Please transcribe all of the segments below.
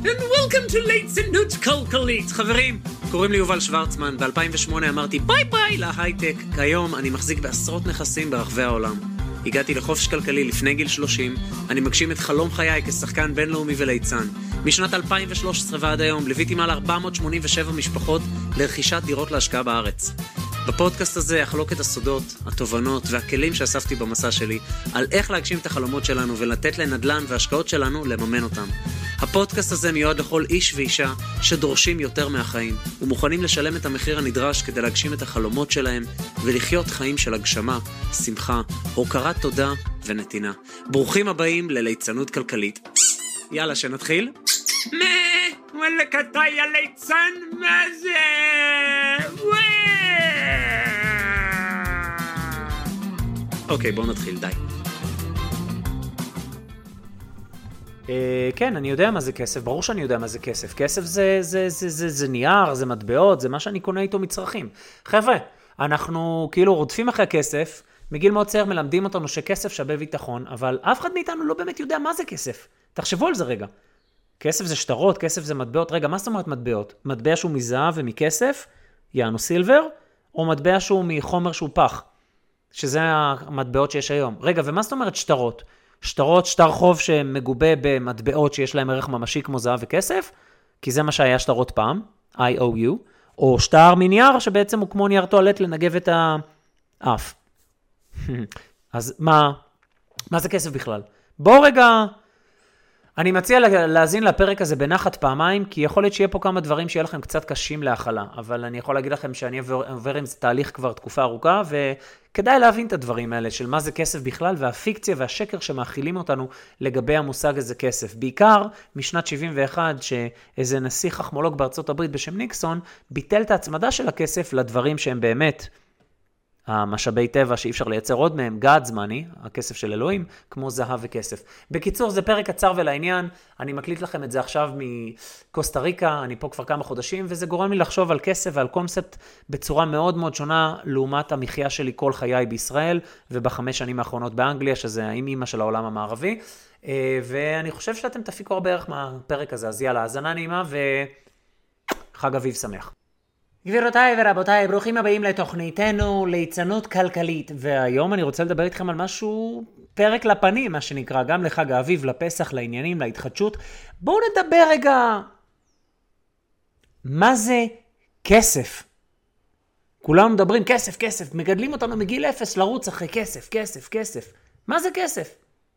And welcome to ליצנות כלכלית. חברים, קוראים לי יובל שוורצמן. ב-2008 אמרתי ביי ביי להייטק. כיום אני מחזיק בעשרות נכסים ברחבי העולם. הגעתי לחופש כלכלי לפני גיל 30. אני מגשים את חלום חיי כשחקן בינלאומי וליצן. משנת 2013 ועד היום ליוויתי מעל 487 משפחות לרכישת דירות להשקעה בארץ. בפודקאסט הזה אחלוק את הסודות, התובנות והכלים שאספתי במסע שלי על איך להגשים את החלומות שלנו ולתת לנדל"ן והשקעות שלנו לממן אותם. הפודקאסט הזה מיועד לכל איש ואישה שדורשים יותר מהחיים ומוכנים לשלם את המחיר הנדרש כדי להגשים את החלומות שלהם ולחיות חיים של הגשמה, שמחה, הוקרת תודה ונתינה. ברוכים הבאים לליצנות כלכלית. יאללה, שנתחיל? וואלה קטעי הליצן, מה זה? אוקיי, בואו נתחיל, די. כן, אני יודע מה זה כסף, ברור שאני יודע מה זה כסף. כסף זה נייר, זה מטבעות, זה מה שאני קונה איתו מצרכים. חבר'ה, אנחנו כאילו רודפים אחרי הכסף, מגיל מאוד צעיר מלמדים אותנו שכסף שווה ביטחון, אבל אף אחד מאיתנו לא באמת יודע מה זה כסף. תחשבו על זה רגע. כסף זה שטרות, כסף זה מטבעות. רגע, מה זאת אומרת מטבעות? מטבע שהוא מזהב ומכסף, יענו סילבר, או מטבע שהוא מחומר שהוא פח, שזה המטבעות שיש היום. רגע, ומה זאת אומרת שטרות? שטרות, שטר חוב שמגובה במטבעות שיש להם ערך ממשי כמו זהב וכסף, כי זה מה שהיה שטרות פעם, IOU, או שטר מנייר שבעצם הוא כמו נייר טואלט לנגב את האף. אז מה זה כסף בכלל? בואו רגע, אני מציע להזין לפרק הזה בנחת פעמיים, כי יכול להיות שיהיה פה כמה דברים שיהיה לכם קצת קשים להכלה, אבל אני יכול להגיד לכם שאני עובר עם זה תהליך כבר תקופה ארוכה, וכדאי להבין את הדברים האלה של מה זה כסף בכלל, והפיקציה והשקר שמאכילים אותנו לגבי המושג הזה כסף. בעיקר משנת 71, שאיזה נשיא חכמולוג בארצות הברית בשם ניקסון, ביטל את ההצמדה של הכסף לדברים שהם באמת המשאבי טבע שאי אפשר לייצר עוד מהם, God's money, הכסף של אלוהים, כמו זהב וכסף. בקיצור, זה פרק קצר ולעניין, אני מקליט לכם את זה עכשיו מקוסטה ריקה, אני פה כבר כמה חודשים, וזה גורם לי לחשוב על כסף ועל קונספט בצורה מאוד מאוד שונה, לעומת המחיה שלי כל חיי בישראל, וב5 שנים האחרונות באנגליה, שזה האמא של העולם המערבי, ואני חושב שאתם תפיקו הרבה ערך מהפרק הזה, אז יאללה, האזנה נעימה וחג אביב שמח. גבירותיי ורבותיי, ברוכים הבאים לתוכניתנו ליצנות כלכלית, והיום אני רוצה לדבר איתכם על משהו, פרק לפנים, מה שנקרא, גם לחג האביב, לפסח, לעניינים, להתחדשות. בואו נדבר רגע, מה זה כסף? כולנו מדברים כסף, כסף, מגדלים אותנו מגיל 0 לרוץ אחרי כסף, כסף, כסף. מה זה כסף?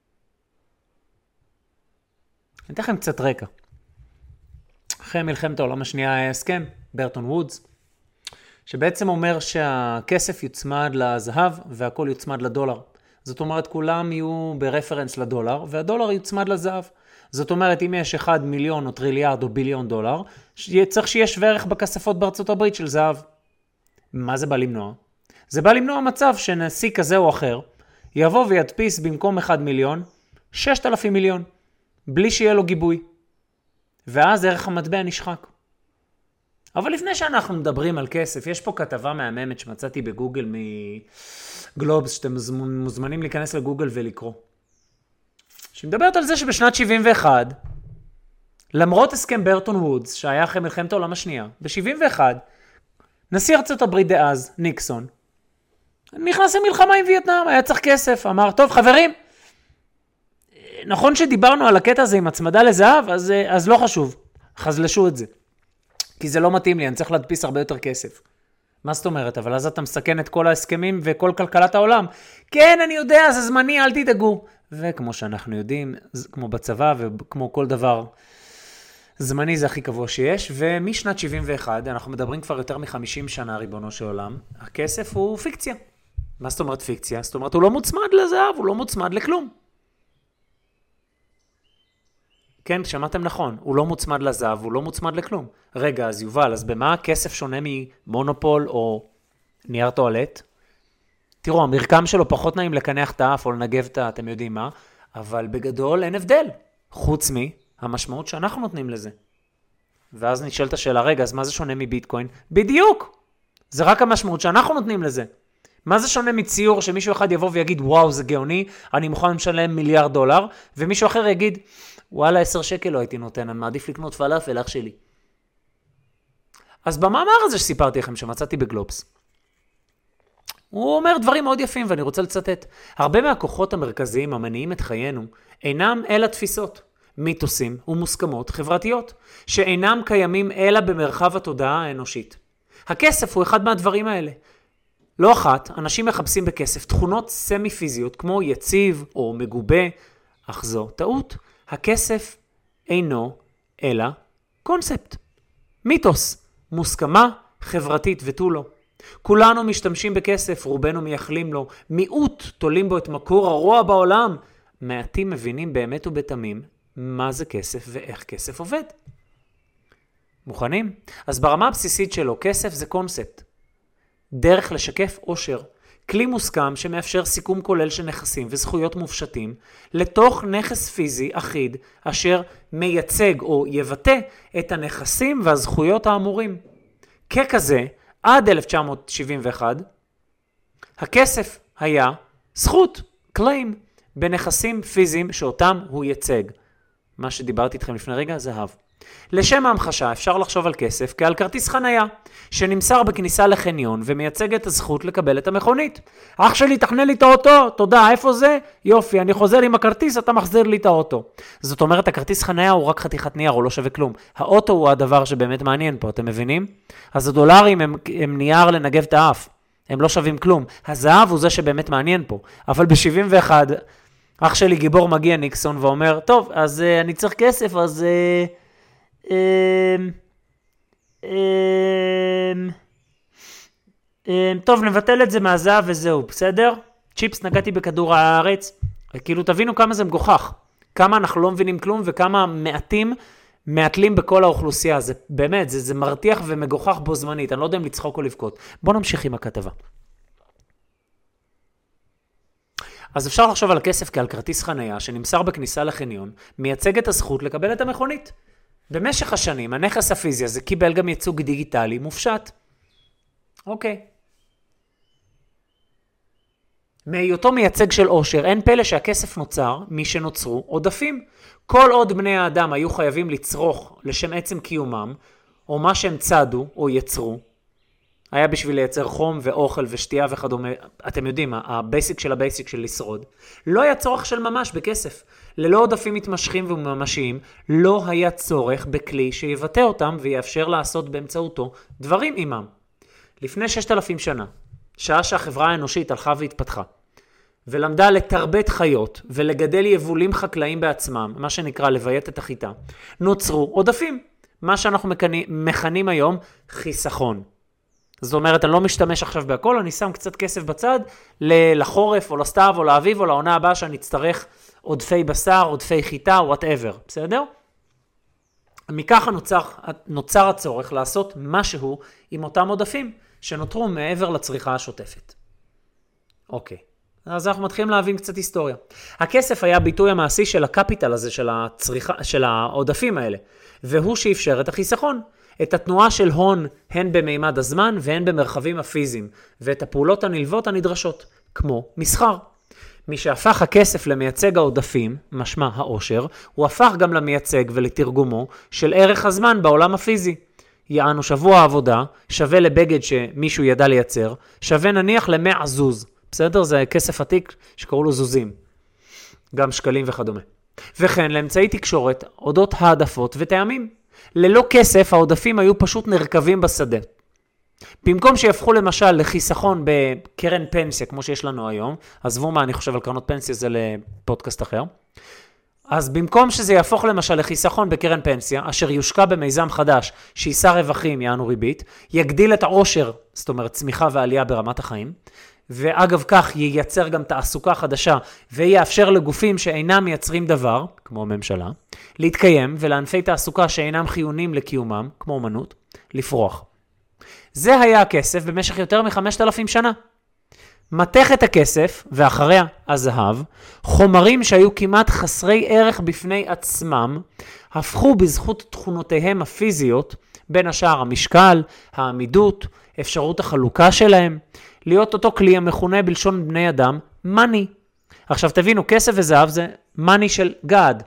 אני אתן לכם קצת רקע. אחרי מלחמת העולם השנייה היה הסכם, ברטון וודס, שבעצם אומר שהכסף יוצמד לזהב והכל יוצמד לדולר. זאת אומרת, כולם יהיו ברפרנס לדולר, והדולר יוצמד לזהב. זאת אומרת, אם יש 1 מיליון או טריליארד או ביליון דולר, צריך שיש וערך בכספות בארצות הברית של זהב. מה זה בא למנוע? זה בא למנוע מצב שנשיא כזה או אחר, יבוא וידפיס במקום 1 מיליון, 6,000 מיליון, בלי שיהיה לו גיבוי. ואז ערך המטבע נשחק. אבל לפני שאנחנו מדברים על כסף, יש פה כתבה מהממת שמצאתי בגוגל מגלובס, שאתם מוזמנים להיכנס לגוגל ולקרוא. שמדברת על זה שבשנת 71, למרות הסכם ברטון וודס, שהיה אחרי מלחמת העולם השנייה, ב-71, נשיא ארצות הברית דאז, ניקסון, נכנס למלחמה עם וייטנאם, היה צריך כסף, אמר, טוב חברים, נכון שדיברנו על הקטע הזה עם הצמדה לזהב, אז לא חשוב, חזלשו את זה. כי זה לא מתאים לי, אני צריך להדפיס הרבה יותר כסף. מה זאת אומרת? אבל אז אתה מסכן את כל ההסכמים וכל כלכלת העולם. כן, אני יודע, זה זמני, אל תדאגו. וכמו שאנחנו יודעים, כמו בצבא וכמו כל דבר, זמני זה הכי קבוע שיש. ומשנת 71, אנחנו מדברים כבר יותר מ-50 שנה, ריבונו של עולם, הכסף הוא פיקציה. מה זאת אומרת פיקציה? זאת אומרת, הוא לא מוצמד לזהב, הוא לא מוצמד לכלום. כן, שמעתם נכון, הוא לא מוצמד לזהב, הוא לא מוצמד לכלום. רגע, אז יובל, אז במה הכסף שונה ממונופול או נייר טואלט? תראו, המרקם שלו פחות נעים לקנח את האף או לנגב את אתם יודעים מה, אבל בגדול אין הבדל, חוץ מהמשמעות שאנחנו נותנים לזה. ואז נשאלת השאלה, רגע, אז מה זה שונה מביטקוין? בדיוק! זה רק המשמעות שאנחנו נותנים לזה. מה זה שונה מציור שמישהו אחד יבוא ויגיד, וואו, זה גאוני, אני מוכן לשלם $1,000,000,000, ומישהו אחר יגיד, וואלה, 10 שקל לא הייתי נותן, אני מעדיף לקנות פלאפל, אח שלי. אז במאמר הזה שסיפרתי לכם שמצאתי בגלובס, הוא אומר דברים מאוד יפים ואני רוצה לצטט. הרבה מהכוחות המרכזיים המניעים את חיינו אינם אלא תפיסות, מיתוסים ומוסכמות חברתיות, שאינם קיימים אלא במרחב התודעה האנושית. הכסף הוא אחד מהדברים האלה. לא אחת, אנשים מחפשים בכסף תכונות סמי-פיזיות כמו יציב או מגובה, אך זו טעות. הכסף אינו אלא קונספט, מיתוס, מוסכמה חברתית ותו לא. כולנו משתמשים בכסף, רובנו מייחלים לו, מיעוט תולים בו את מקור הרוע בעולם. מעטים מבינים באמת ובתמים מה זה כסף ואיך כסף עובד. מוכנים? אז ברמה הבסיסית שלו, כסף זה קונספט. דרך לשקף עושר. כלי מוסכם שמאפשר סיכום כולל של נכסים וזכויות מופשטים לתוך נכס פיזי אחיד אשר מייצג או יבטא את הנכסים והזכויות האמורים. ככזה, עד 1971, הכסף היה זכות, claim, בנכסים פיזיים שאותם הוא ייצג. מה שדיברתי איתכם לפני רגע, זהב. לשם ההמחשה אפשר לחשוב על כסף כעל כרטיס חנייה, שנמסר בכניסה לחניון ומייצג את הזכות לקבל את המכונית. אח שלי, תכנה לי את האוטו, תודה, איפה זה? יופי, אני חוזר עם הכרטיס, אתה מחזיר לי את האוטו. זאת אומרת, הכרטיס חנייה הוא רק חתיכת נייר, הוא לא שווה כלום. האוטו הוא הדבר שבאמת מעניין פה, אתם מבינים? אז הדולרים הם נייר לנגב את האף, הם לא שווים כלום. הזהב הוא זה שבאמת מעניין פה. אבל ב-71, אח שלי גיבור מגיע ניקסון ואומר, טוב, אז אני צריך כסף, אז... טוב, נבטל את זה מהזהב וזהו, בסדר? צ'יפס, נגעתי בכדור הארץ. כאילו, תבינו כמה זה מגוחך. כמה אנחנו לא מבינים כלום וכמה מעטים מעטלים בכל האוכלוסייה. זה באמת, זה מרתיח ומגוחך בו זמנית. אני לא יודע אם לצחוק או לבכות. בואו נמשיך עם הכתבה. אז אפשר לחשוב על הכסף כעל כרטיס חנייה שנמסר בכניסה לחניון, מייצג את הזכות לקבל את המכונית. במשך השנים, הנכס הפיזי הזה קיבל גם ייצוג דיגיטלי מופשט. אוקיי. מהיותו מייצג של עושר, אין פלא שהכסף נוצר משנוצרו עודפים. כל עוד בני האדם היו חייבים לצרוך לשם עצם קיומם, או מה שהם צדו או יצרו, היה בשביל לייצר חום ואוכל ושתייה וכדומה, אתם יודעים, הבייסיק של הבייסיק של לשרוד, לא היה צורך של ממש בכסף. ללא עודפים מתמשכים וממשיים, לא היה צורך בכלי שיבטא אותם ויאפשר לעשות באמצעותו דברים עימם. לפני 6,000 שנה, שעה שהחברה האנושית הלכה והתפתחה, ולמדה לתרבט חיות ולגדל יבולים חקלאים בעצמם, מה שנקרא לביית את החיטה, נוצרו עודפים, מה שאנחנו מכנים היום חיסכון. זאת אומרת, אני לא משתמש עכשיו בהכל, אני שם קצת כסף בצד לחורף או לסתיו או לאביב או לעונה הבאה שאני אצטרך עודפי בשר, עודפי חיטה, whatever, בסדר? מכך נוצר הצורך לעשות משהו עם אותם עודפים שנותרו מעבר לצריכה השוטפת. אוקיי, אז אנחנו מתחילים להבין קצת היסטוריה. הכסף היה ביטוי המעשי של הקפיטל הזה, של העודפים האלה, והוא שאפשר את החיסכון. את התנועה של הון הן במימד הזמן והן במרחבים הפיזיים, ואת הפעולות הנלוות הנדרשות, כמו מסחר. מי שהפך הכסף למייצג העודפים, משמע העושר, הוא הפך גם למייצג ולתרגומו של ערך הזמן בעולם הפיזי. יענו שבוע העבודה, שווה לבגד שמישהו ידע לייצר, שווה נניח ל100 זוז. בסדר? זה כסף עתיק שקראו לו זוזים. גם שקלים וכדומה. וכן לאמצעי תקשורת, אודות העדפות וטעמים. ללא כסף, העודפים היו פשוט נרכבים בשדה. במקום שיהפכו למשל לחיסכון בקרן פנסיה, כמו שיש לנו היום, עזבו מה אני חושב על קרנות פנסיה, זה לפודקאסט אחר. אז במקום שזה יהפוך למשל לחיסכון בקרן פנסיה, אשר יושקע במיזם חדש, שיסע רווחים, יענו ריבית, יגדיל את העושר, זאת אומרת צמיחה ועלייה ברמת החיים, ואגב כך ייצר גם תעסוקה חדשה, ויאפשר לגופים שאינם מייצרים דבר, כמו הממשלה, להתקיים ולענפי תעסוקה שאינם חיוניים לקיומם, כמו אומנות, לפרוח. זה היה הכסף במשך יותר מ5,000 שנה. מתכת הכסף, ואחריה הזהב, חומרים שהיו כמעט חסרי ערך בפני עצמם, הפכו בזכות תכונותיהם הפיזיות, בין השאר המשקל, העמידות, אפשרות החלוקה שלהם, להיות אותו כלי המכונה בלשון בני אדם, money. עכשיו תבינו, כסף וזהב זה money של God.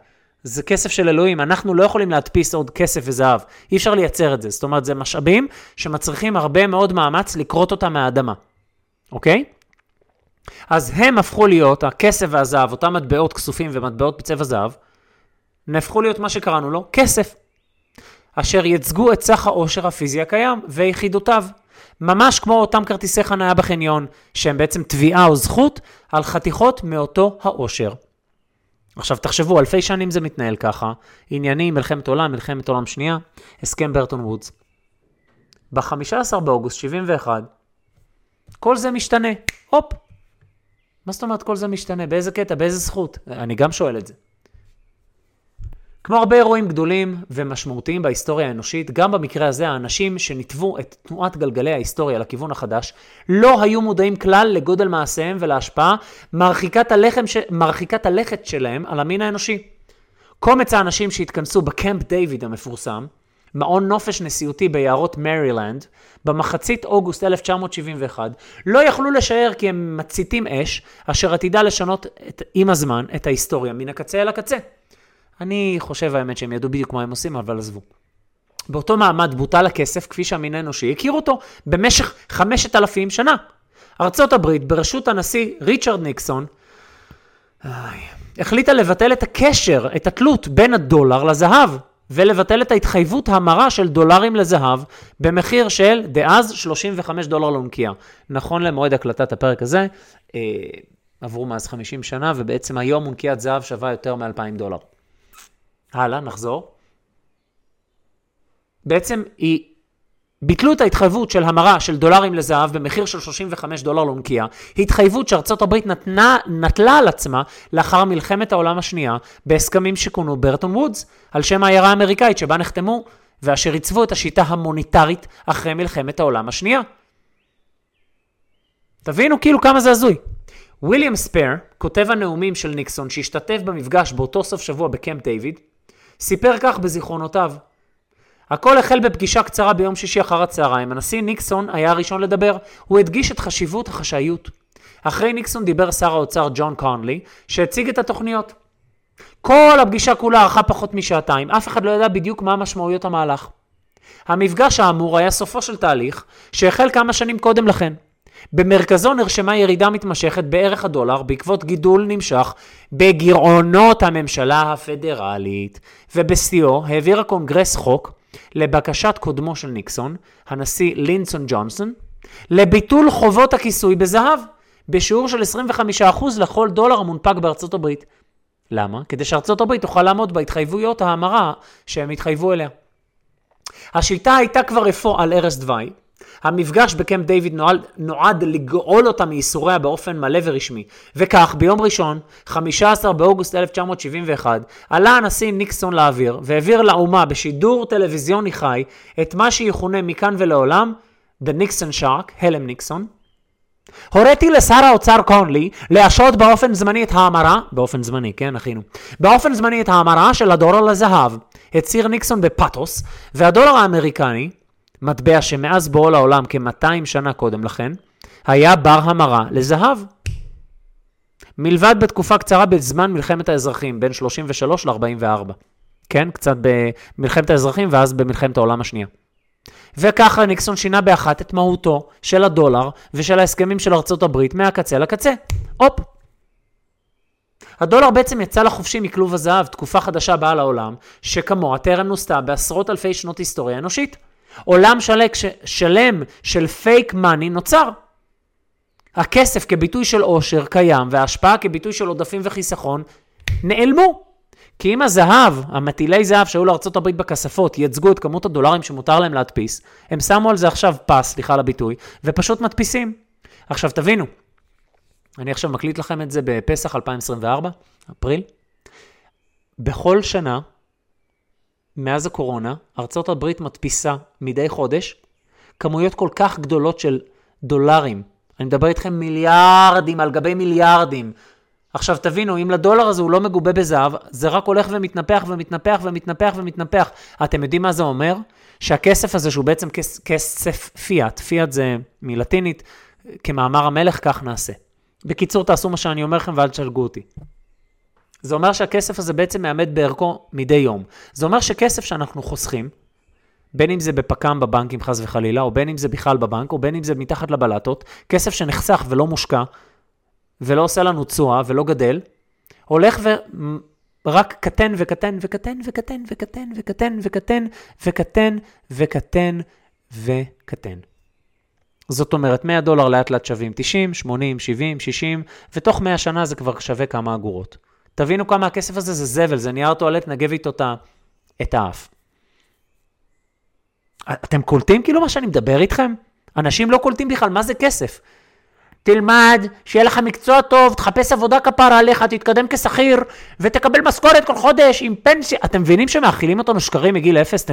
זה כסף של אלוהים, אנחנו לא יכולים להדפיס עוד כסף וזהב, אי אפשר לייצר את זה, זאת אומרת, זה משאבים שמצריכים הרבה מאוד מאמץ לקרות אותם מהאדמה, אוקיי? אז הם הפכו להיות, הכסף והזהב, אותם מטבעות כסופים ומטבעות בצבע זהב, נהפכו להיות מה שקראנו לו, כסף, אשר ייצגו את סך העושר הפיזי הקיים ויחידותיו, ממש כמו אותם כרטיסי חניה בחניון, שהם בעצם תביעה או זכות על חתיכות מאותו העושר. עכשיו תחשבו, אלפי שנים זה מתנהל ככה, עניינים, מלחמת עולם שנייה, הסכם ברטון וודס. ב-15 באוגוסט 71, כל זה משתנה, הופ. מה זאת אומרת כל זה משתנה? באיזה קטע? באיזה זכות? אני גם שואל את זה. כמו הרבה אירועים גדולים ומשמעותיים בהיסטוריה האנושית, גם במקרה הזה האנשים שנטבו את תנועת גלגלי ההיסטוריה לכיוון החדש, לא היו מודעים כלל לגודל מעשיהם ולהשפעה מרחיקת הלכת שלהם על המין האנושי. קומץ האנשים שהתכנסו בקמפ דיוויד המפורסם, מעון נופש נשיאותי ביערות מרילנד, במחצית אוגוסט 1971, לא יכלו לשער כי הם מציתים אש, אשר עתידה לשנות עם הזמן את ההיסטוריה מן הקצה אל הקצה. אני חושב האמת שהם ידעו בדיוק מה הם עושים, אבל עזבו. באותו מעמד בוטל הכסף, כפי שהמין האנושי הכיר אותו, במשך 5,000 שנה. ארצות הברית, בראשות הנשיא ריצ'רד ניקסון, החליטה לבטל את הקשר, את התלות בין הדולר לזהב, ולבטל את ההתחייבות המרה של דולרים לזהב, במחיר של דאז $35 לאונקיה. נכון למועד הקלטת הפרק הזה, עברו מאז 50 שנה, ובעצם היום אונקיית זהב שווה יותר $2,000. הלאה, נחזור. בעצם ביטלו את ההתחייבות של המרה של דולרים לזהב במחיר של $35 לאונקיה, התחייבות שארצות הברית נטלה על עצמה לאחר מלחמת העולם השנייה בהסכמים שכונו ברטון וודס, על שם העיירה האמריקאית שבה נחתמו, ואשר עיצבו את השיטה המוניטרית אחרי מלחמת העולם השנייה. תבינו כאילו כמה זה הזוי. וויליאם ספיר, כותב הנאומים של ניקסון שהשתתף במפגש באותו סוף שבוע בקמפ דיוויד, סיפר כך בזיכרונותיו. הכל החל בפגישה קצרה ביום שישי אחר הצהריים. הנשיא ניקסון היה הראשון לדבר. הוא הדגיש את חשיבות החשאיות. אחרי ניקסון דיבר שר האוצר ג'ון קונלי, שהציג את התוכניות. כל הפגישה כולה ארכה פחות משעתיים. אף אחד לא ידע בדיוק מה משמעויות המהלך. המפגש האמור היה סופו של תהליך שהחל כמה שנים קודם לכן. במרכזו נרשמה ירידה מתמשכת בערך הדולר בעקבות גידול נמשך בגירעונות הממשלה הפדרלית, ובשיאו העביר הקונגרס חוק לבקשת קודמו של ניקסון, הנשיא לינדסון ג'ונסון, לביטול חובות הכיסוי בזהב בשיעור של 25% לכל דולר המונפק בארצות הברית. למה? כדי שארצות הברית תוכל לעמוד בהתחייבויות ההמרה שהם התחייבו אליה. השיטה הייתה כבר אפוא על ערש דווי. המפגש בקמפ דיוויד נועד לגאול אותה מייסוריה באופן מלא ורשמי. וכך, ביום ראשון, 15 באוגוסט 1971, עלה הנשיא ניקסון לאוויר, והעביר לאומה בשידור טלוויזיוני חי את מה שיכונה מכאן ולעולם, The Nixon Shark, הלם ניקסון. הוריתי לשר האוצר קונלי להשעות באופן זמני את ההמרה, באופן זמני, כן, אחינו, באופן זמני את ההמרה של הדולר לזהב, הצהיר ניקסון בפאטוס, והדולר האמריקני, מטבע שמאז בואו לעולם כ-200 שנה קודם לכן, היה בר המרה לזהב. מלבד בתקופה קצרה בזמן מלחמת האזרחים, בין 33 ל-44. כן, קצת במלחמת האזרחים ואז במלחמת העולם השנייה. וככה ניקסון שינה באחת את מהותו של הדולר ושל ההסכמים של ארצות הברית מהקצה לקצה. הופ. הדולר בעצם יצא לחופשי מכלוב הזהב, תקופה חדשה באה לעולם, שכמוה טרם נוסתה בעשרות אלפי שנות היסטוריה אנושית. עולם שלם של פייק מאני נוצר. הכסף כביטוי של עושר קיים, וההשפעה כביטוי של עודפים וחיסכון נעלמו. כי אם הזהב, המטילי זהב שהיו לארצות הברית בכספות, ייצגו את כמות הדולרים שמותר להם להדפיס, הם שמו על זה עכשיו פס, סליחה לביטוי, ופשוט מדפיסים. עכשיו תבינו, אני עכשיו מקליט לכם את זה בפסח 2024, אפריל. בכל שנה, מאז הקורונה, ארצות הברית מדפיסה מדי חודש כמויות כל כך גדולות של דולרים. אני מדבר איתכם מיליארדים על גבי מיליארדים. עכשיו תבינו, אם לדולר הזה הוא לא מגובה בזהב, זה רק הולך ומתנפח ומתנפח ומתנפח ומתנפח. אתם יודעים מה זה אומר? שהכסף הזה שהוא בעצם כסף פיאט, פיאט זה מלטינית, כמאמר המלך כך נעשה. בקיצור תעשו מה שאני אומר לכם ואל תשלגו אותי. זה אומר שהכסף הזה בעצם מעמד בערכו מדי יום. זה אומר שכסף שאנחנו חוסכים, בין אם זה בפקם בבנקים חס וחלילה, או בין אם זה בכלל בבנק, או בין אם זה מתחת לבלטות, כסף שנחסך ולא מושקע, ולא עושה לנו תשואה ולא גדל, הולך ורק קטן וקטן וקטן וקטן וקטן וקטן וקטן וקטן וקטן וקטן. זאת אומרת, $100 לאט לאט שווים 90, 80, 70, 60, ותוך 100 שנה זה כבר שווה כמה אגורות. תבינו כמה הכסף הזה זה זבל, זה נייר טואלט, נגב איתו את האף. אתם קולטים כאילו מה שאני מדבר איתכם? אנשים לא קולטים בכלל, מה זה כסף? תלמד, שיהיה לך מקצוע טוב, תחפש עבודה כפרה עליך, תתקדם כשכיר, ותקבל משכורת כל חודש עם פנסיה. אתם מבינים שמאכילים אותנו שקרים מגיל 0?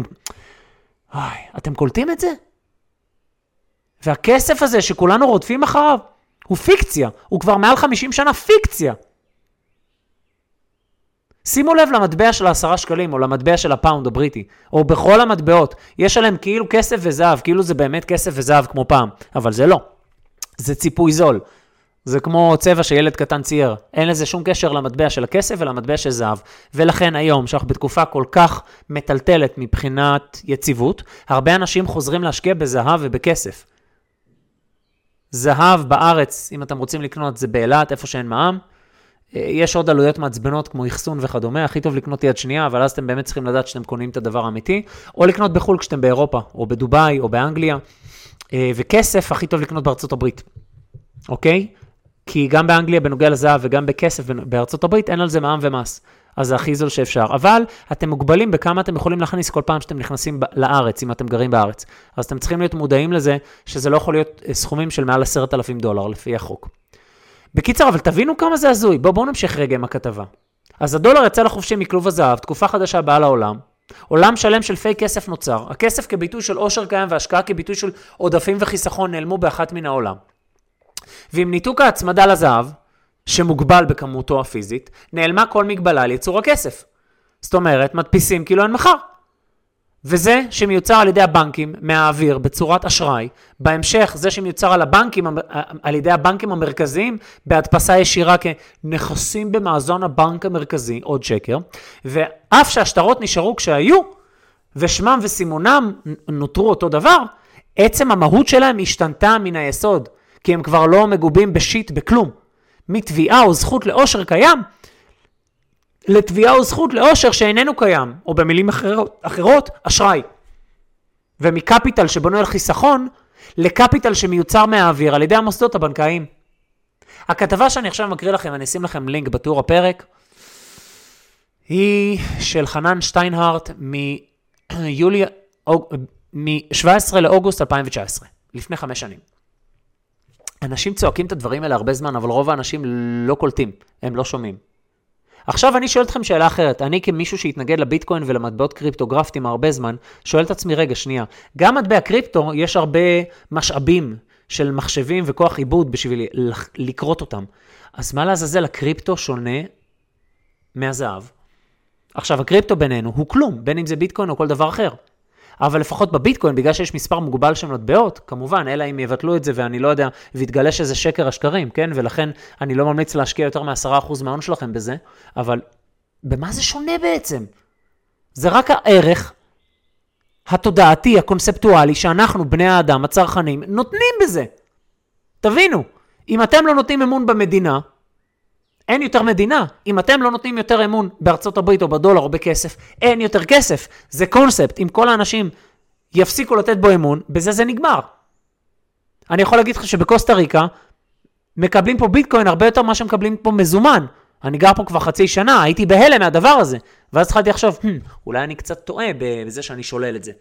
אתם קולטים את זה? והכסף הזה שכולנו רודפים אחריו, הוא פיקציה, הוא כבר מעל 50 שנה פיקציה. שימו לב למטבע של 10 שקלים, או למטבע של הפאונד הבריטי, או בכל המטבעות, יש עליהם כאילו כסף וזהב, כאילו זה באמת כסף וזהב כמו פעם, אבל זה לא. זה ציפוי זול. זה כמו צבע שילד קטן צייר. אין לזה שום קשר למטבע של הכסף ולמטבע של זהב. ולכן היום, שאנחנו בתקופה כל כך מטלטלת מבחינת יציבות, הרבה אנשים חוזרים להשקיע בזהב ובכסף. זהב בארץ, אם אתם רוצים לקנות, זה באילת, איפה שאין מע"מ. יש עוד עלויות מעצבנות כמו יחסון וכדומה, הכי טוב לקנות יד שנייה, אבל אז אתם באמת צריכים לדעת שאתם קונים את הדבר האמיתי, או לקנות בחול כשאתם באירופה, או בדוביי, או באנגליה, וכסף הכי טוב לקנות בארצות הברית, אוקיי? כי גם באנגליה בנוגע לזהב וגם בכסף בארצות הברית אין על זה מע"מ ומס, אז זה הכי זול שאפשר, אבל אתם מוגבלים בכמה אתם יכולים להכניס כל פעם שאתם נכנסים לארץ, אם אתם גרים בארץ, אז אתם צריכים להיות מודעים לזה, שזה לא יכול להיות סכומים של מעל $10,000 לפי החוק. בקיצר, אבל תבינו כמה זה הזוי. בואו נמשיך רגע עם הכתבה. אז $1 יצא לחופשי מכלוב הזהב, תקופה חדשה באה לעולם. עולם שלם של פייק כסף נוצר. הכסף כביטוי של עושר קיים והשקעה כביטוי של עודפים וחיסכון נעלמו באחת מן העולם. ועם ניתוק ההצמדה לזהב, שמוגבל בכמותו הפיזית, נעלמה כל מגבלה ליצור הכסף. זאת אומרת, מדפיסים כאילו אין מחר. וזה שמיוצר על ידי הבנקים מהאוויר בצורת אשראי, בהמשך זה שמיוצר על ידי הבנקים המרכזיים בהדפסה ישירה כנכסים במאזון הבנק המרכזי, עוד שקר, ואף שהשטרות נשארו כשהיו, ושמם וסימונם נותרו אותו דבר, עצם המהות שלהם השתנתה מן היסוד, כי הם כבר לא מגובים בשיט בכלום. מתביעה או זכות לאושר קיים, לתביעה או זכות לאושר שאיננו קיים, או במילים אחרות, אשראי. ומקפיטל שבנוי על חיסכון, לקפיטל שמיוצר מהאוויר על ידי המוסדות הבנקאיים. הכתבה שאני עכשיו מקריא לכם, אני אשים לכם לינק בתיאור הפרק, היא של חנן שטיינהרט מ-17 לאוגוסט 2019, לפני 5 שנים. אנשים צועקים את הדברים האלה הרבה זמן, אבל רוב האנשים לא קולטים, הם לא שומעים. עכשיו אני שואל אתכם שאלה אחרת, אני כמישהו שהתנגד לביטקוין ולמטבעות קריפטוגרפטיים הרבה זמן, שואל את עצמי רגע שנייה, גם מטבע קריפטו יש הרבה משאבים של מחשבים וכוח עיבוד בשביל לקרות אותם. אז מה לעזאזל, הקריפטו שונה מהזהב. עכשיו הקריפטו בינינו הוא כלום, בין אם זה ביטקוין או כל דבר אחר. אבל לפחות בביטקוין, בגלל שיש מספר מוגבל של מטבעות, כמובן, אלא אם יבטלו את זה ואני לא יודע, ויתגלה שזה שקר השקרים, כן? ולכן אני לא ממליץ להשקיע יותר מ10% מההון שלכם בזה, אבל במה זה שונה בעצם? זה רק הערך התודעתי, הקונספטואלי, שאנחנו, בני האדם, הצרכנים, נותנים בזה. תבינו, אם אתם לא נותנים אמון במדינה, אין יותר מדינה. אם אתם לא נותנים יותר אמון בארצות הברית או בדולר או בכסף, אין יותר כסף. זה קונספט. אם כל האנשים יפסיקו לתת בו אמון, בזה זה נגמר. אני יכול להגיד לך שבקוסטה ריקה, מקבלים פה ביטקוין הרבה יותר מה שמקבלים פה מזומן. אני גר פה כבר חצי שנה, הייתי בהלם מהדבר הזה. ואז התחלתי לחשוב, אולי אני קצת טועה בזה שאני שולל את זה.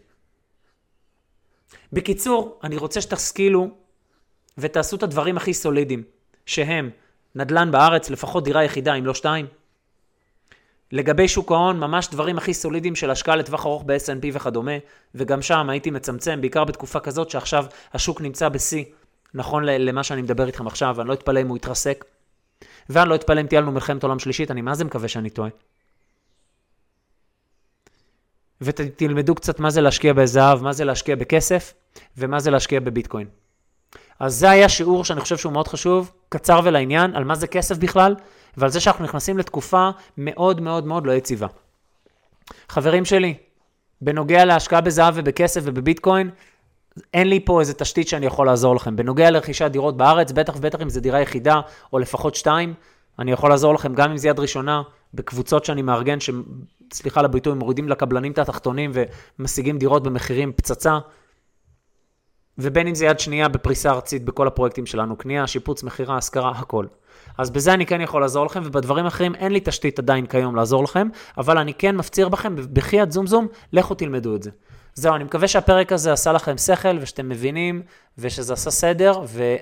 בקיצור, אני רוצה שתשכילו ותעשו את הדברים הכי סולידיים, שהם נדל"ן בארץ, לפחות דירה יחידה, אם לא 2. לגבי שוק ההון, ממש דברים הכי סולידיים של השקעה לטווח ארוך ב-S&P וכדומה, וגם שם הייתי מצמצם, בעיקר בתקופה כזאת שעכשיו השוק נמצא ב-C, נכון למה שאני מדבר איתכם עכשיו, אני לא אתפלא אם הוא יתרסק, ואני לא אתפלא אם תהיה לנו מלחמת עולם שלישית, אני מה זה מקווה שאני טועה. ותלמדו קצת מה זה להשקיע בזהב, מה זה להשקיע בכסף, ומה זה להשקיע בביטקוין. אז זה היה שיעור שאני חושב שהוא מאוד חשוב, קצר ולעניין, על מה זה כסף בכלל, ועל זה שאנחנו נכנסים לתקופה מאוד מאוד מאוד לא יציבה. חברים שלי, בנוגע להשקעה בזהב ובכסף ובביטקוין, אין לי פה איזה תשתית שאני יכול לעזור לכם. בנוגע לרכישת דירות בארץ, בטח ובטח אם זה דירה יחידה, או לפחות 2, אני יכול לעזור לכם גם אם זה יד ראשונה, בקבוצות שאני מארגן, סליחה על הביטוי, מורידים לקבלנים את התחתונים, ומשיגים דירות במחירים פצצה, ובין אם זה יד שנייה בפריסה ארצית בכל הפרויקטים שלנו, קנייה, שיפוץ, מחירה, השכרה, הכל. אז בזה אני כן יכול לעזור לכם, ובדברים אחרים אין לי תשתית עדיין כיום לעזור לכם, אבל אני כן מפציר בכם, בחייאת זום זום, לכו תלמדו את זה. זהו, אני מקווה שהפרק הזה עשה לכם שכל, ושאתם מבינים, ושזה עשה סדר,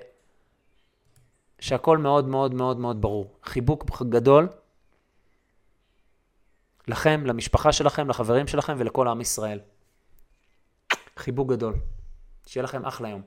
ושהכל מאוד מאוד מאוד מאוד ברור. חיבוק גדול לכם, למשפחה שלכם, לחברים שלכם, ולכל עם ישראל. חיבוק גדול. שיהיה לכם אחלה יום.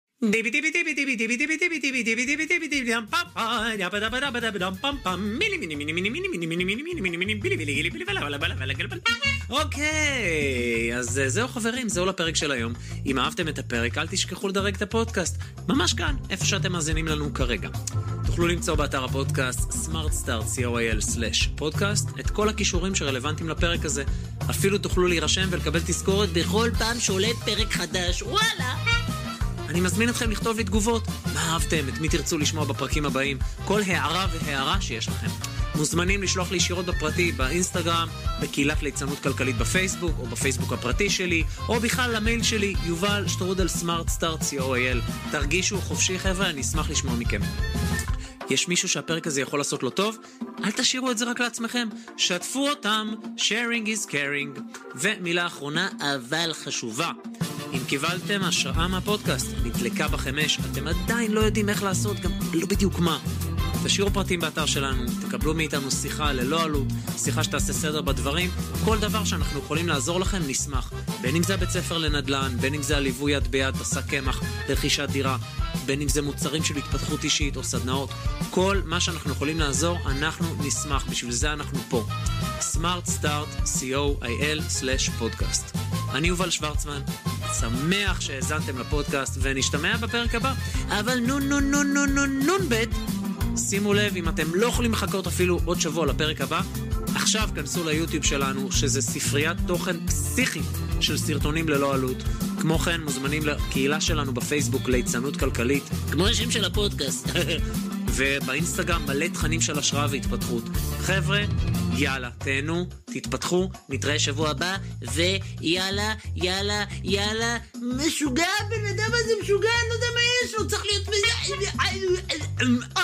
אוקיי, אז זהו חברים, זהו לפרק של היום. אם אהבתם את הפרק, אל תשכחו לדרג את הפודקאסט. ממש כאן, איפה שאתם מאזינים לנו כרגע. תוכלו למצוא באתר הפודקאסט smartstart.co.il/podcast את כל הכישורים שרלוונטיים לפרק הזה. אפילו תוכלו להירשם ולקבל תזכורת בכל פעם שעולה פרק חדש. וואלה! אני מזמין אתכם לכתוב לי תגובות. מה אהבתם? את מי תרצו לשמוע בפרקים הבאים? כל הערה והערה שיש לכם. מוזמנים לשלוח לי ישירות בפרטי, באינסטגרם, בקהילת ליצנות כלכלית בפייסבוק, או בפייסבוק הפרטי שלי, או בכלל למייל שלי, yuval@smartstart.co.il. תרגישו חופשי חבר'ה, אני אשמח לשמוע מכם. יש מישהו שהפרק הזה יכול לעשות לו טוב? אל תשאירו את זה רק לעצמכם. שתפו אותם, sharing is caring. ומילה אחרונה, אבל חשובה. אם קיבלתם השראה מהפודקאסט, נדלקה בחמש, אתם עדיין לא יודעים איך לעשות, גם לא בדיוק מה. תשאירו פרטים באתר שלנו, תקבלו מאיתנו שיחה ללא עלות, שיחה שתעשה סדר בדברים, כל דבר שאנחנו יכולים לעזור לכם נשמח. בין אם זה בית ספר לנדל"ן, בין אם זה הליווי יד ביד, עשה קמח, לרכישת דירה, בין אם זה מוצרים של התפתחות אישית או סדנאות, כל מה שאנחנו יכולים לעזור, אנחנו נשמח, בשביל זה אנחנו פה. smartstart.co.il/podcast. אני יובל שוורצמן, שמח שהאזנתם לפודקאסט ונשתמע בפרק הבא. אבל נון בית, שימו לב, אם אתם לא יכולים לחכות אפילו עוד שבוע לפרק הבא, עכשיו כנסו ליוטיוב שלנו, שזה ספריית תוכן פסיכית של סרטונים ללא עלות. כמו כן, מוזמנים לקהילה שלנו בפייסבוק ליצנות כלכלית, כמו השם של הפודקאסט. ובאינסטגרם מלא תכנים של השראה והתפתחות. חבר'ה, יאללה, תהנו, תתפתחו, נתראה שבוע הבא, ויאללה, יאללה, יאללה, משוגע, בן אדם הזה משוגע, אני לא יודע מה יש לו, צריך להיות...